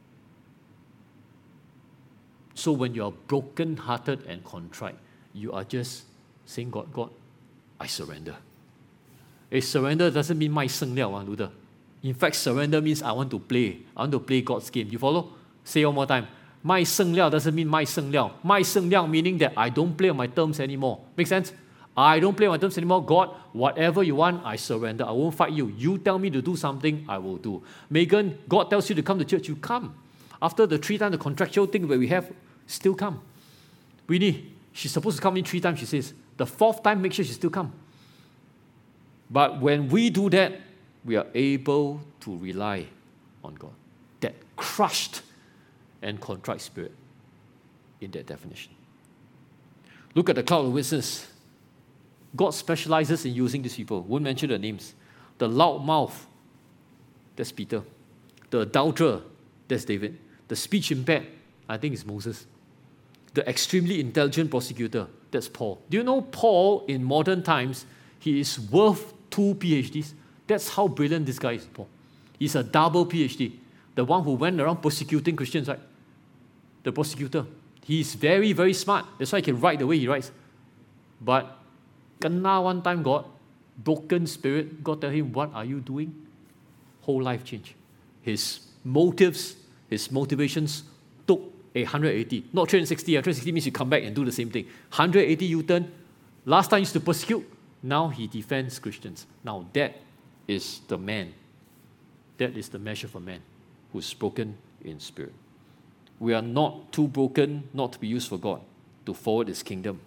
Speaker 1: So when you are broken-hearted and contrite, you are just saying, God, God, I surrender. A surrender doesn't mean 卖剩料, ah, Luther. In fact, surrender means I want to play. I want to play God's game. You follow? Say one more time. 卖剩料 doesn't mean 卖剩料. 卖剩料 meaning that I don't play on my terms anymore. Make sense? I don't play on my terms anymore. God, whatever you want, I surrender. I won't fight you. You tell me to do something, I will do. Megan, God tells you to come to church, you come. After the three times, the contractual thing that we have, still come. Winnie, she's supposed to come in three times, she says. The fourth time, make sure she still come. But when we do that, we are able to rely on God. That crushed and contrite spirit in that definition. Look at the cloud of witnesses. God specializes in using these people. Won't mention the names. The loud mouth, that's Peter. The adulterer, that's David. The speech impaired, I think it's Moses. The extremely intelligent prosecutor, that's Paul. Do you know Paul in modern times, he is worth two PhDs? That's how brilliant this guy is, Paul. He's a double PhD. The one who went around persecuting Christians, right? The prosecutor. He's very, very smart. That's why he can write the way he writes. But kena one time God, broken spirit, God tell him, what are you doing? Whole life change. His motives, his motivations took a one hundred eighty. Not three hundred sixty. one hundred sixty means you come back and do the same thing. one hundred eighty U-turn. Last time he used to persecute. Now he defends Christians. Now that is the man. That is the measure of a man who's broken in spirit. We are not too broken not to be used for God, to forward His kingdom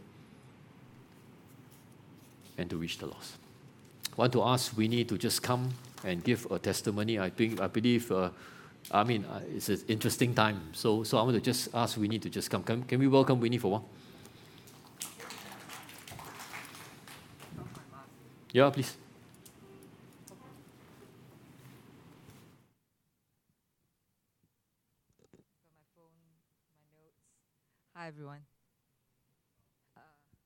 Speaker 1: and to reach the lost. I want to ask Winnie to just come and give a testimony. I think, I believe, uh, I mean, uh, it's an interesting time. So, so I want to just ask Winnie to just come. Can, can we welcome Winnie for one? Yeah, please.
Speaker 2: Hi, everyone. Uh,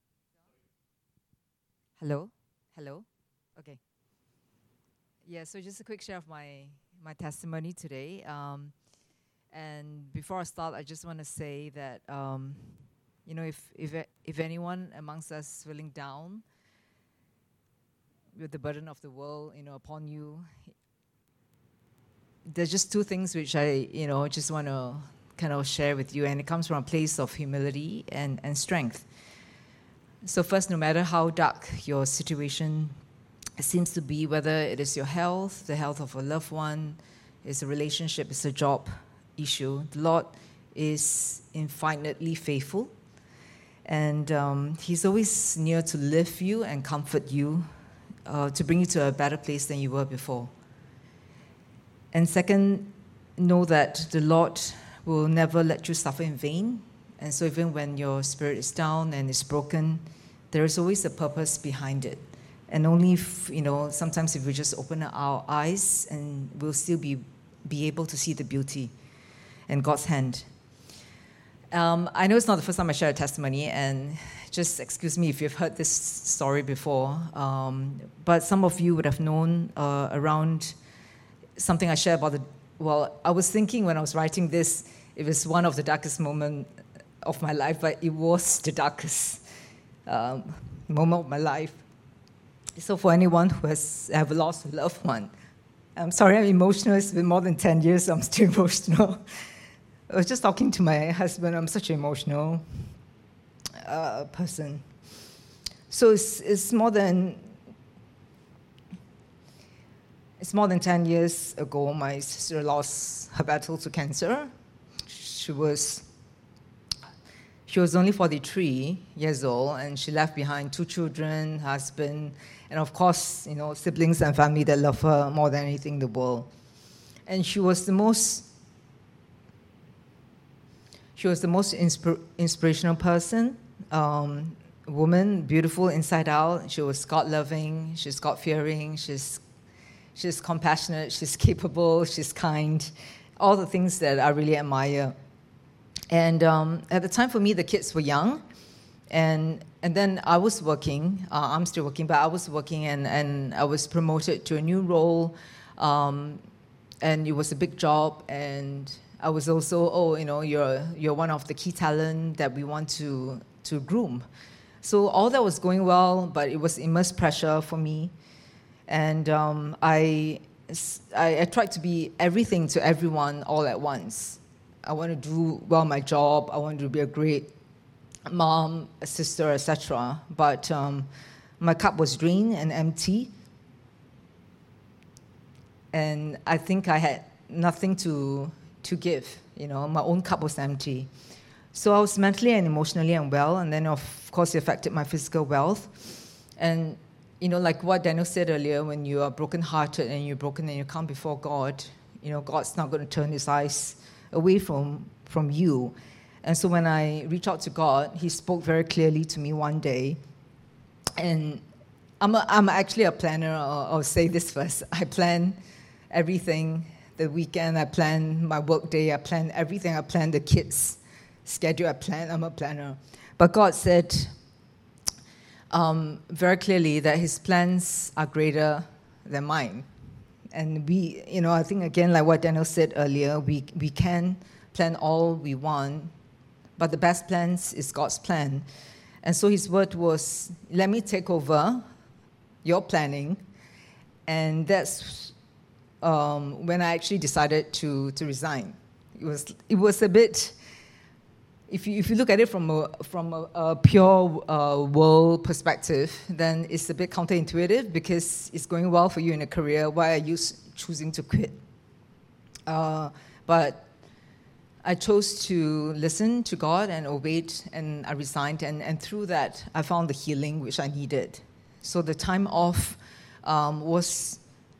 Speaker 2: hello? Hello? Okay. Yeah, so just a quick share of my, my testimony today. Um, and before I start, I just want to say that, um, you know, if, if, if anyone amongst us is feeling down with the burden of the world, you know, upon you, there's just two things which I, you know, just want to kind of share with you, and it comes from a place of humility and, and strength. So first, no matter how dark your situation seems to be, whether it is your health, the health of a loved one, it's a relationship, it's a job issue, the Lord is infinitely faithful, and um, He's always near to lift you and comfort you, uh, to bring you to a better place than you were before. And second, know that the Lord will never let you suffer in vain. And so even when your spirit is down and is broken, there is always a purpose behind it. And only if, you know, sometimes if we just open our eyes, and we'll still be, be able to see the beauty and God's hand. Um, I know it's not the first time I share a testimony, and just excuse me if you've heard this story before, um, but some of you would have known uh, around something I share about the Well, I was thinking when I was writing this, it was one of the darkest moments of my life, but it was the darkest um, moment of my life. So for anyone who has ever lost a loved one, I'm sorry I'm emotional. It's been more than ten years, so I'm still emotional. I was just talking to my husband. I'm such an emotional uh, person. So it's, it's more than... It's more than ten years ago, my sister lost her battle to cancer. She was, she was only forty-three years old, and she left behind two children, husband, and of course, you know, siblings and family that love her more than anything in the world. And she was the most, she was the most inspir- inspirational person, um, woman, beautiful inside out. She was God-loving, she's God-fearing, she's She's compassionate, she's capable, she's kind, all the things that I really admire. And um, at the time for me, the kids were young, and and then I was working. Uh, I'm still working, but I was working, and, and I was promoted to a new role, um, and it was a big job. And I was also, oh, you know, you're you're one of the key talent that we want to to groom. So all that was going well, but it was immense pressure for me. And um, I, I, I tried to be everything to everyone all at once. I want to do well my job. I want to be a great mom, a sister, et cetera. But um, my cup was drained and empty. And I think I had nothing to, to give. You know, my own cup was empty. So I was mentally and emotionally unwell. And then, of course, it affected my physical wealth. And you know, like what Daniel said earlier, when you are brokenhearted and you're broken and you come before God, you know, God's not going to turn His eyes away from, from you. And so when I reached out to God, He spoke very clearly to me one day. And I'm, a, I'm actually a planner. I'll, I'll say this first. I plan everything the weekend, I plan my work day, I plan everything, I plan the kids' schedule, I plan, I'm a planner. But God said um, very clearly that his plans are greater than mine. And we, you know, I think again, like what Daniel said earlier, we, we can plan all we want, but the best plans is God's plan. And so his word was, let me take over your planning. And that's um, when I actually decided to, to resign. It was, it was a bit, if you, if you look at it from a, from a, a pure uh, world perspective, then it's a bit counterintuitive because it's going well for you in a career. Why are you choosing to quit? Uh, but I chose to listen to God and obeyed, and I resigned. And, and through that, I found the healing which I needed. So the time off um, was,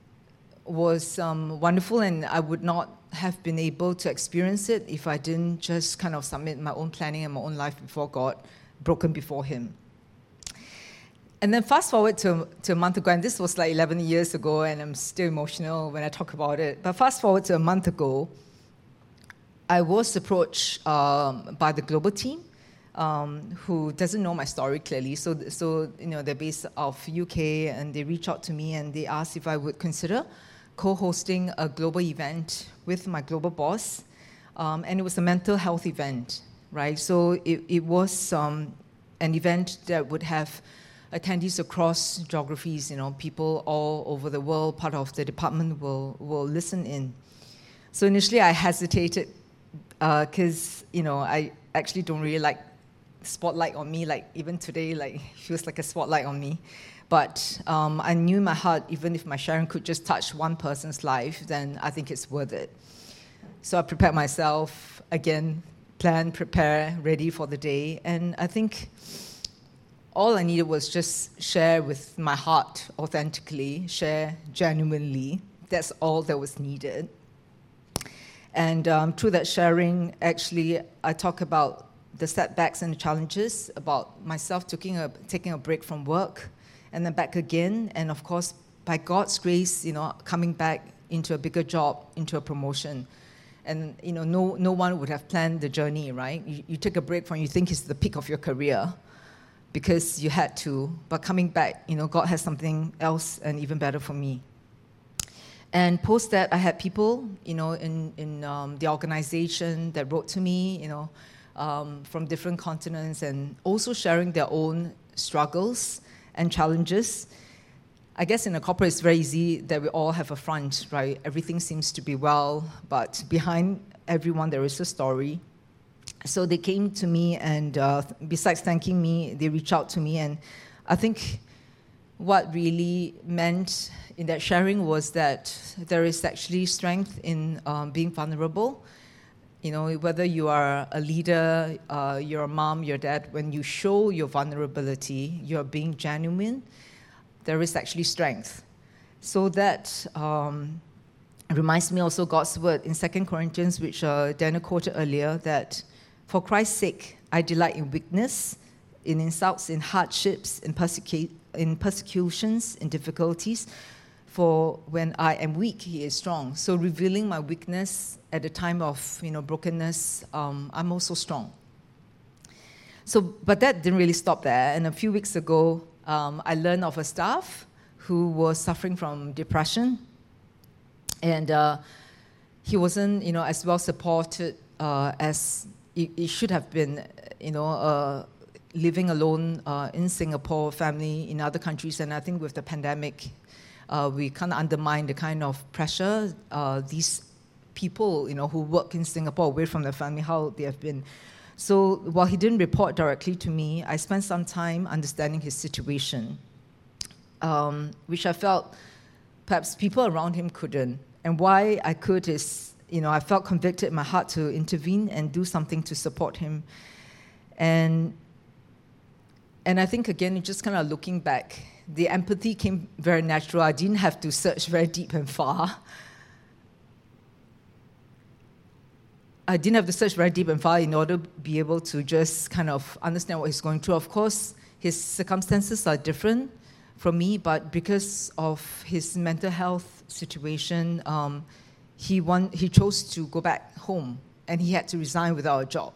Speaker 2: was um, wonderful, and I would not have been able to experience it if I didn't just kind of submit my own planning and my own life before God, broken before him. And then fast forward to, to a month ago, and this was like eleven years ago, and I'm still emotional when I talk about it. But fast forward to a month ago, I was approached um, by the global team, um, who doesn't know my story clearly. So, so you know, they're based out of U K, and they reached out to me and they asked if I would consider co-hosting a global event with my global boss, um, and it was a mental health event, right? So it, it was um, an event that would have attendees across geographies, you know, people all over the world. Part of the department will, will listen in. So initially I hesitated because, uh, you know, I actually don't really like spotlight on me. Like even today, like feels like a spotlight on me. But um, I knew in my heart, even if my sharing could just touch one person's life, then I think it's worth it. So I prepared myself, again, plan, prepare, ready for the day. And I think all I needed was just share with my heart authentically, share genuinely. That's all that was needed. And um, through that sharing, actually, I talk about the setbacks and the challenges, about myself taking a, taking a break from work, and then back again, and of course, by God's grace, you know, coming back into a bigger job, into a promotion. And, you know, no no one would have planned the journey, right? You, you take a break from you think it's the peak of your career because you had to, but coming back, you know, God has something else and even better for me. And post that, I had people, you know, in, in um, the organization that wrote to me, you know, um, from different continents, and also sharing their own struggles and challenges. I guess in a corporate, it's very easy that we all have a front, right? Everything seems to be well, but behind everyone, there is a story. So they came to me, and uh, besides thanking me, they reached out to me. And I think what really meant in that sharing was that there is actually strength in um, being vulnerable. You know, whether you are a leader, uh, you're a mom, your dad, when you show your vulnerability, you're being genuine, there is actually strength. So that um, reminds me also God's word in Second Corinthians, which uh, Daniel quoted earlier, that for Christ's sake, I delight in weakness, in insults, in hardships, in, persecu- in persecutions, in difficulties. For when I am weak, he is strong. So revealing my weakness at the time of, you know, brokenness, um, I'm also strong. So, but that didn't really stop there. And a few weeks ago, um, I learned of a staff who was suffering from depression, and uh, he wasn't, you know, as well supported uh, as he, he should have been. You know, uh, living alone uh, in Singapore, family in other countries, and I think with the pandemic, Uh, we kind of undermine the kind of pressure uh, these people, you know, who work in Singapore away from their family, how they have been. So while he didn't report directly to me, I spent some time understanding his situation, um, which I felt perhaps people around him couldn't. And why I could is, you know, I felt convicted in my heart to intervene and do something to support him. And and I think, again, just kind of looking back, the empathy came very natural. I didn't have to search very deep and far. I didn't have to search very deep and far in order to be able to just kind of understand what he's going through. Of course, his circumstances are different from me, but because of his mental health situation, um, he, want, he chose to go back home, and he had to resign without a job.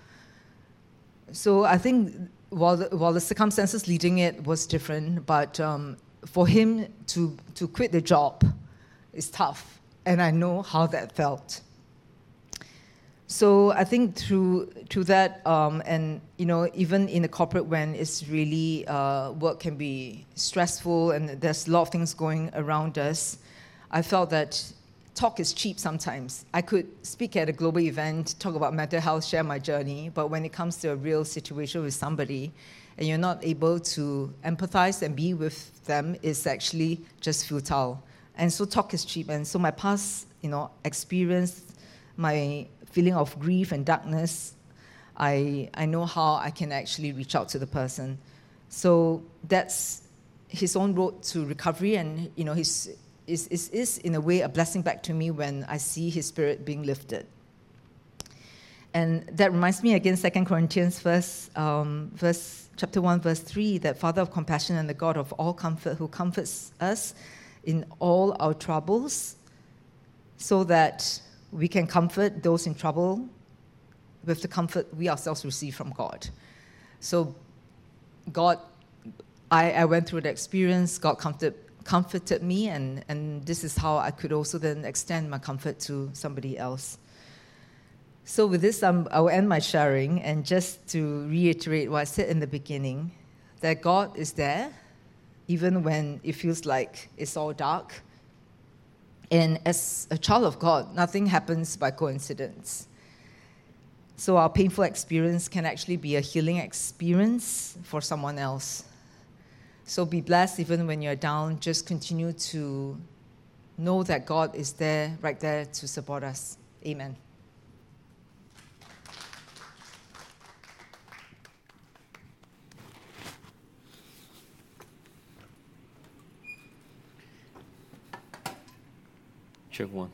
Speaker 2: So I think while the, while the circumstances leading it was different, but um, for him to, to quit the job is tough, and I know how that felt. So I think through through that, um, and you know, even in the corporate, when it's really uh, work can be stressful and there's a lot of things going around us, I felt that talk is cheap sometimes. I could speak at a global event, talk about mental health, share my journey, but when it comes to a real situation with somebody, and you're not able to empathize and be with them, it's actually just futile. And so talk is cheap. And so my past, you know, experience, my feeling of grief and darkness, I, I know how I can actually reach out to the person. So that's his own road to recovery, and you know, his is, is, is in a way a blessing back to me when I see his spirit being lifted. And that reminds me again, Second Corinthians verse, um, verse, chapter one, verse three, that Father of compassion and the God of all comfort, who comforts us in all our troubles, so that we can comfort those in trouble with the comfort we ourselves receive from God. So God, I, I went through the experience, God comforted, comforted me, and, and this is how I could also then extend my comfort to somebody else. So with this, um, I will end my sharing, and just to reiterate what I said in the beginning, that God is there, even when it feels like it's all dark. And as a child of God, nothing happens by coincidence. So our painful experience can actually be a healing experience for someone else. So be blessed even when you're down. Just continue to know that God is there, right there to support us. Amen.
Speaker 1: Check one.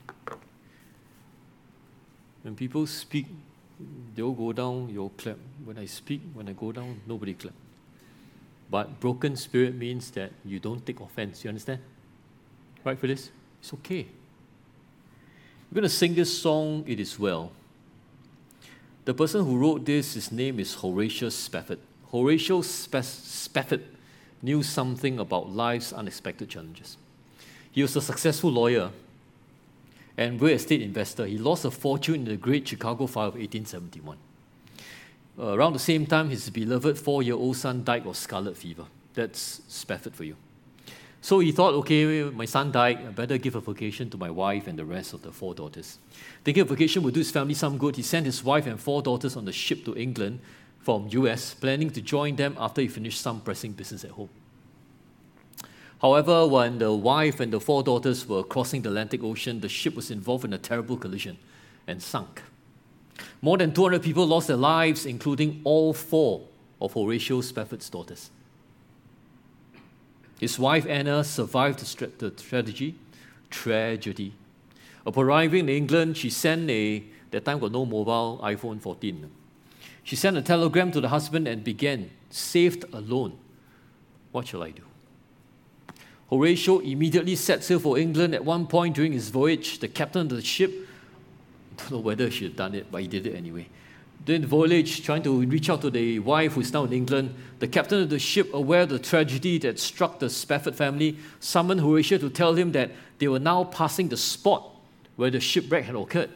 Speaker 1: When people speak, they'll go down, you'll clap. When I speak, when I go down, nobody clap. But broken spirit means that you don't take offense. You understand? Right, Phyllis? It's okay. We're going to sing this song, It Is Well. The person who wrote this, his name is Horatio Spafford. Horatio Spafford knew something about life's unexpected challenges. He was a successful lawyer and real estate investor. He lost a fortune in the Great Chicago Fire of eighteen seventy-one. Uh, around the same time, his beloved four-year-old son died of scarlet fever. That's Spafford for you. So he thought, okay, my son died, I better give a vacation to my wife and the rest of the four daughters. Thinking a vacation would do his family some good, he sent his wife and four daughters on the ship to England from U S, planning to join them after he finished some pressing business at home. However, when the wife and the four daughters were crossing the Atlantic Ocean, the ship was involved in a terrible collision and sunk. More than two hundred people lost their lives, including all four of Horatio Spafford's daughters. His wife, Anna, survived the, stra- the tragedy. tragedy. Upon arriving in England, she sent a, that time got no mobile, iPhone fourteen. She sent a telegram to the husband and began, saved alone. What shall I do? Horatio immediately set sail for England. At one point during his voyage, the captain of the ship, I don't know whether she had done it, but he did it anyway. During the voyage, trying to reach out to the wife who is now in England, the captain of the ship, aware of the tragedy that struck the Spafford family, summoned Horatio to tell him that they were now passing the spot where the shipwreck had occurred.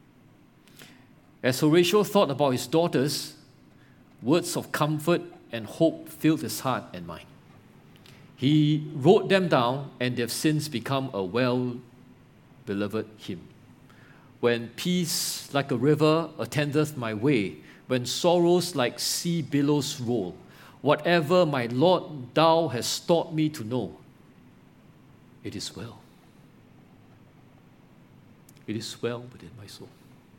Speaker 1: As Horatio thought about his daughters, words of comfort and hope filled his heart and mind. He wrote them down, and they have since become a well-beloved hymn. When peace like a river attendeth my way, when sorrows like sea billows roll, whatever, my Lord, thou hast taught me to know, it is well. It is well within my soul.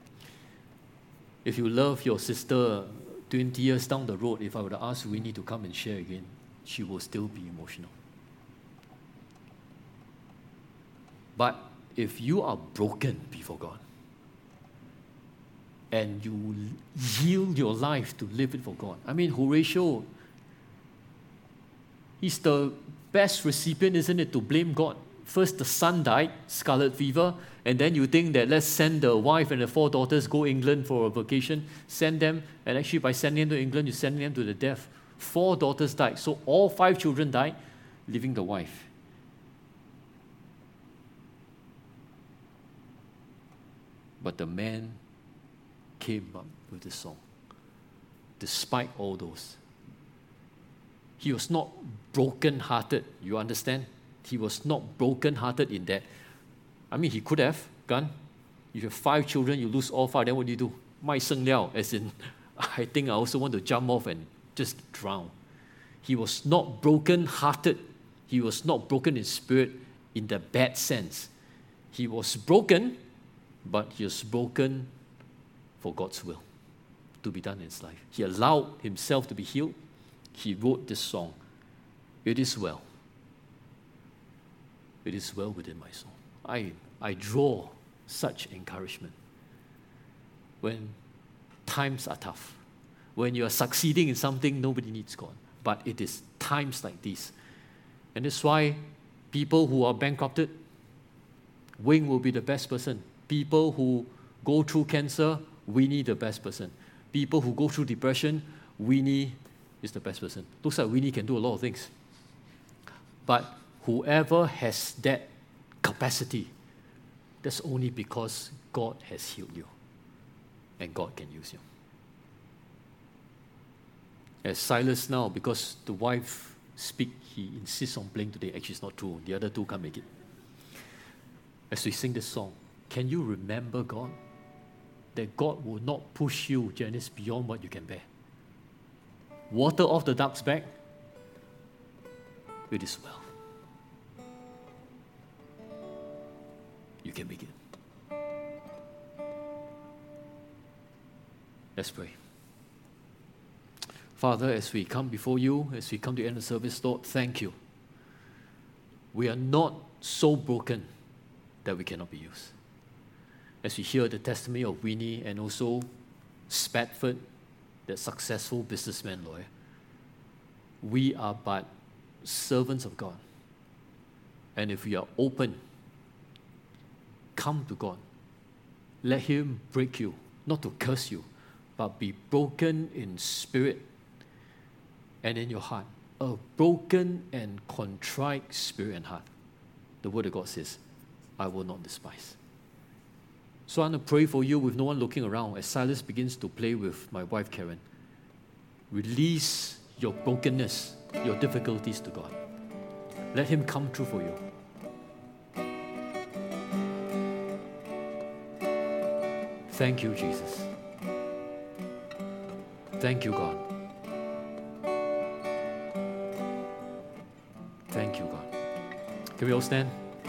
Speaker 1: If you love your sister twenty years down the road, if I were to ask Winnie to come and share again, she will still be emotional. But if you are broken before God, and you yield your life to live it for God. I mean, Horatio, he's the best recipient, isn't it, to blame God. First, the son died, scarlet fever, and then you think that let's send the wife and the four daughters go England for a vacation, send them, and actually by sending them to England, you send them to the death. Four daughters died, so all five children died, leaving the wife. But the man came up with this song, despite all those. He was not broken-hearted, you understand? He was not broken-hearted in that. I mean, he could have gone. You have five children, you lose all five, then what do you do? Mai seng liao, as in, I think I also want to jump off and just drown. He was not broken-hearted. He was not broken in spirit in the bad sense. He was broken, but he was broken for God's will to be done in his life. He allowed himself to be healed. He wrote this song. It is well. It is well within my soul. I, I draw such encouragement when times are tough. When you are succeeding in something, nobody needs God. But it is times like these. And that's why people who are bankrupted, Wing will be the best person. People who go through cancer, Winnie the best person. People who go through depression, Winnie is the best person. Looks like Winnie can do a lot of things. But whoever has that capacity, that's only because God has healed you. And God can use you. As Silas now, because the wife speak, he insists on playing today. Actually, it's not true. The other two can't make it. As we sing this song, can you remember God? That God will not push you, Janice, beyond what you can bear. Water off the duck's back, it is well. You can make it. Let's pray. Father, as we come before you, as we come to the end of the service, Lord, thank you. We are not so broken that we cannot be used. As we hear the testimony of Winnie and also Spadford, that successful businessman lawyer, we are but servants of God. And if we are open, come to God. Let Him break you, not to curse you, but be broken in spirit and in your heart. A broken and contrite spirit and heart. The Word of God says, I will not despise. So I want to pray for you with no one looking around as Silas begins to play with my wife Karen. Release your brokenness, your difficulties to God. Let Him come true for you. Thank you, Jesus. Thank you, God. Thank you, God. Can we all stand?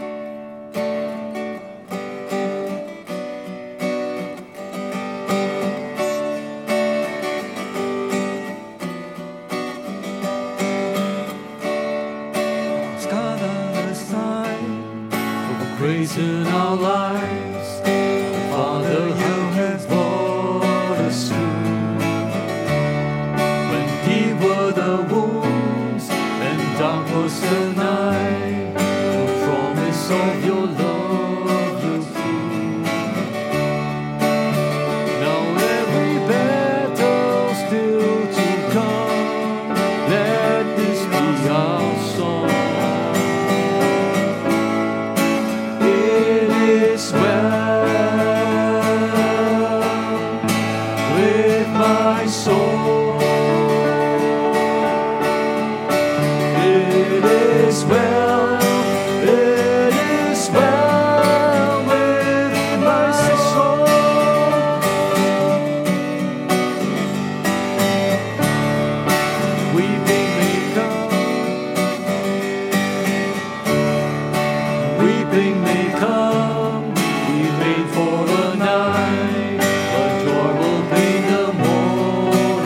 Speaker 3: In our lives, Father, you have brought us through. When deep were the wounds and dark was the night, the promise of your love you prove. Now every battle still to come, let this be our song. For a night, but joy will paint the morning.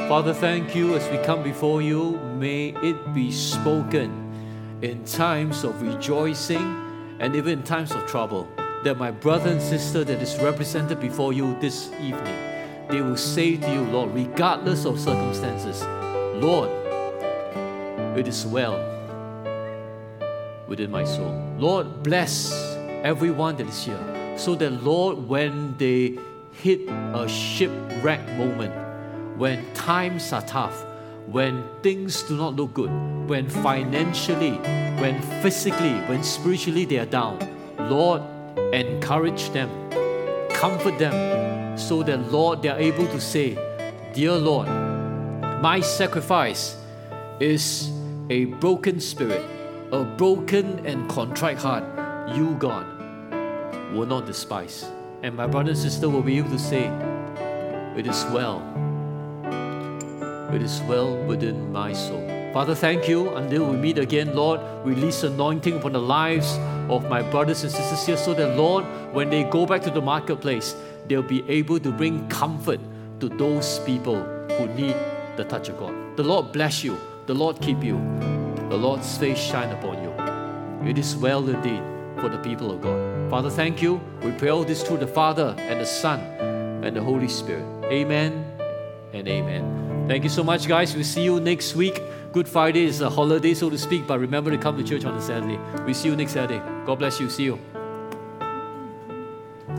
Speaker 1: Father, thank you as we come before you. May it be spoken in times of rejoicing and even in times of trouble, that my brother and sister that is represented before you this evening, they will say to you, Lord, regardless of circumstances, Lord, it is well within my soul. Lord, bless everyone that is here, so that, Lord, when they hit a shipwreck moment, when times are tough, when things do not look good, when financially, when physically, when spiritually they are down, Lord, encourage them, comfort them, so that, Lord, they are able to say, Dear Lord, my sacrifice is a broken spirit, a broken and contrite heart. You, God, will not despise. And my brother and sister will be able to say, it is well. It is well within my soul. Father, thank you. Until we meet again, Lord, release anointing upon the lives of my brothers and sisters here, so that, Lord, when they go back to the marketplace, they'll be able to bring comfort to those people who need the touch of God. The Lord bless you. The Lord keep you. The Lord's face shine upon you. It is well indeed for the people of God. Father, thank you. We pray all this through the Father and the Son and the Holy Spirit. Amen and amen. Thank you so much, guys. We'll see you next week. Good Friday is a holiday, so to speak, but remember to come to church on a Saturday. We'll see you next Saturday. God bless you. See you.